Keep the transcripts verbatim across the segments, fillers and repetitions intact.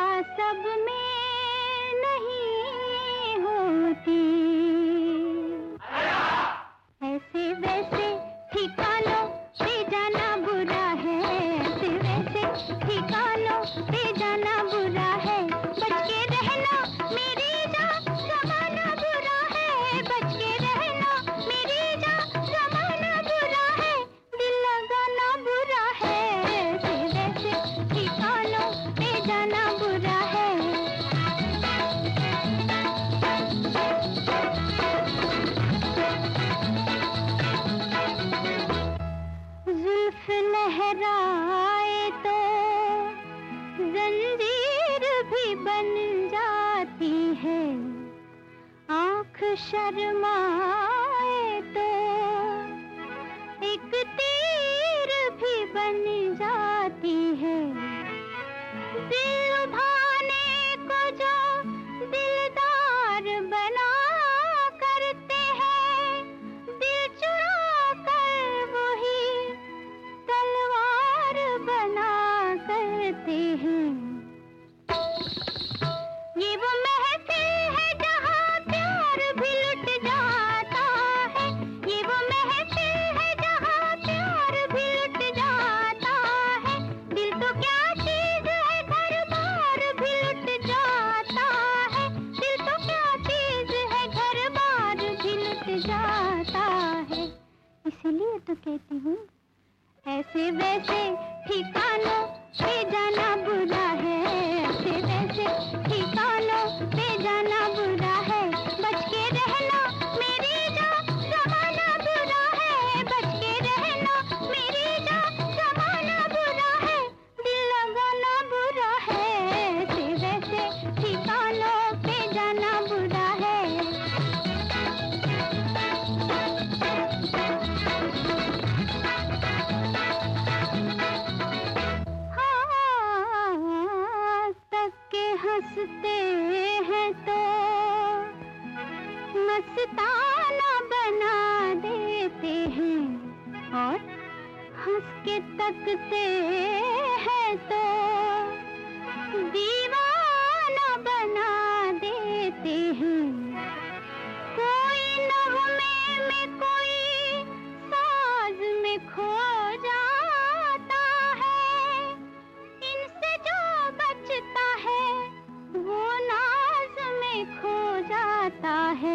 सब में नहीं होती, ऐसे वैसे ठिकानों पे जाना बुरा है, ऐसे वैसे ठिकानों पे जाना बुरा है। बच के रहना मेरी जान, जमाना बुरा है, बच के रहना मेरी जान, जमाना बुरा है, दिल लगाना बुरा है, ऐसे वैसे ठिकानों पे जाना बुरा है। जुल्फ लहराए तो जंजीर भी बन जाती है, आँख शर्माए तो एक तीर भी बन जाती है। दिल लुभाने को जो दिलदार बना करते हैं, दिल चुरा कर वही तलवार बना करते हैं। ये वो महफिल है जहाँ प्यार भी लुट जाता है, ये वो महफिल है जहाँ प्यार भी लुट जाता है। दिल तो क्या चीज है, घर बार भी लुट जाता है, दिल तो क्या चीज है, घर बार भी लुट जाता है। इसलिए तो कहती हूँ ऐसे वैसे ठिकानों पे जाना बुरा है, ऐसे वैसे ठिकानों पे जाना बुरा है। बच के रहना मेरी जान, जमाना बुरा है, बच के रहना मेरी जान, जमाना बुरा है, दिल लगाना बुरा है, ऐसे वैसे ठिकानों पे जाना बुरा है। हंसते हैं तो मस्ताना बना देते हैं, और हंस के तकते हैं तो दीवाना बना देते हैं। कोई नगमे में कोई साज में खो जाता है, इनसे जो बचता है वो नाज में खो जाता है।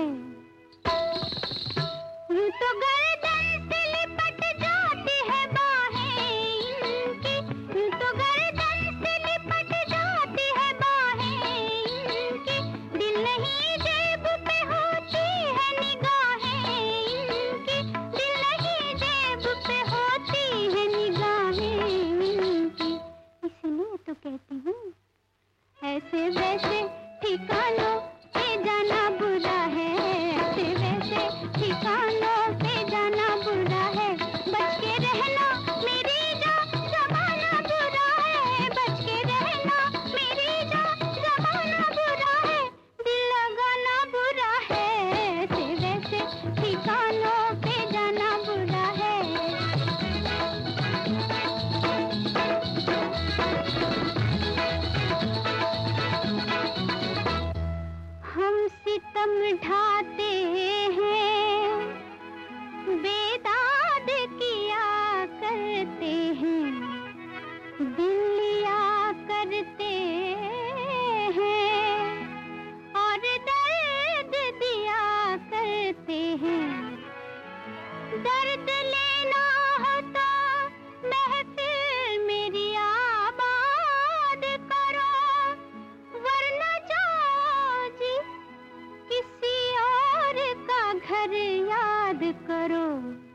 यूं तो गर्दन से लिपट जाती है बाहें इनकी, यूं तो गर्दन से लिपट जाती है बाहें इनकी, दिल नहीं जेब पे होती है निगाहें इनकी, दिल नहीं जेब पे होती है निगाहें इनकी। इसलिए तो कहती हूँ ऐसे वैसे ठिकानों पे जाना बुरा है, ऐसे वैसे ठिकानों पे जाना बुरा है। बच के रहना मेरी जान, जमाना बुरा है, बच के रहना मेरी जान, जमाना बुरा है, दिल लगाना बुरा है, ऐसे वैसे ठिकानों पे जाना बुरा है। हम सितम ढाते हैं, बेदाद किया करते हैं, दिल लिया करते हैं, और दर्द दिया करते हैं। दर्द लेना हो तो महफिल मेरी आबाद करो, वरना जाओ जी किसी और का घर याद करो।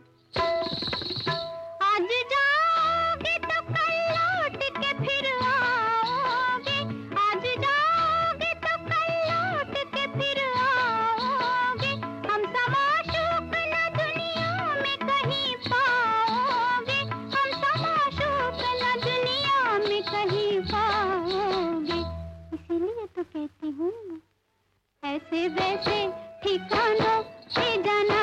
आज जाओगे तो कल लौट के फिर आओगे, आज जाओगे तो कल लौट के फिर आओगे। हम समाशूक न दुनिया में कहीं पाओगे, हम समाशूक न दुनिया में कहीं पाओगे। इसीलिए तो कहती हूँ ऐसे वैसे ठिकानों पे जाना